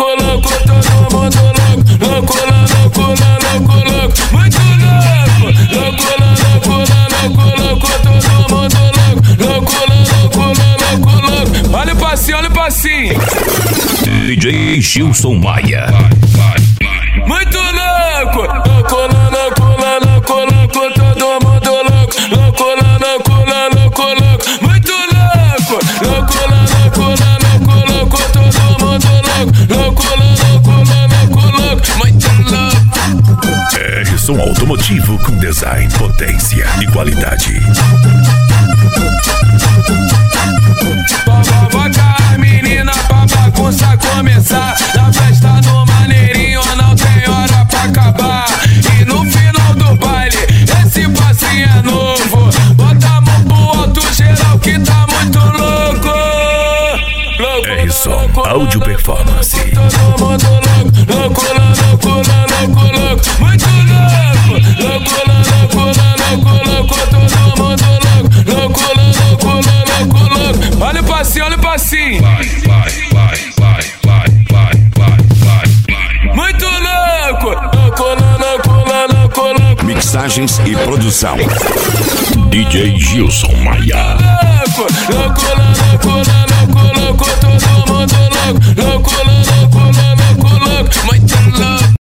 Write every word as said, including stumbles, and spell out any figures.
louco, todo mundo louco, louco, louco, louco, louco, muito louco, louco, louco, louco, louco, todo mundo louco, louco, louco, louco, louco. Olha o passinho, olha o passinho. D J Gilson Maia. Muito louco, louco, louco, louco, louco, todo mundo louco, louco, louco, louco, louco, muito louco, louco, louco, louco, louco, todo mundo louco, louco, louco, louco, louco, muito louco. É som automotivo com design, potência e qualidade. Bota a menina pra bagunça começar. Na festa no maneirinho não tem hora pra acabar. E no final do baile esse passinho é novo. Bota a mão pro alto geral que tá muito louco. R-Som Audio Performance. Todo mundo louco, louco, louco, louco, louco, muito louco, louco, louco, louco, louco, todo mundo louco, louco, louco, louco, louco. Olha o passinho, olha o passinho. Vai, vai, vai, vai, vai, vai, vai, vai, vai. Muito louco, louco, louco, louco, louco. Mixagens e produção D J Gilson Maia. Louco, louco, louco, louco, louco, todo mundo louco, louco, louco, louco.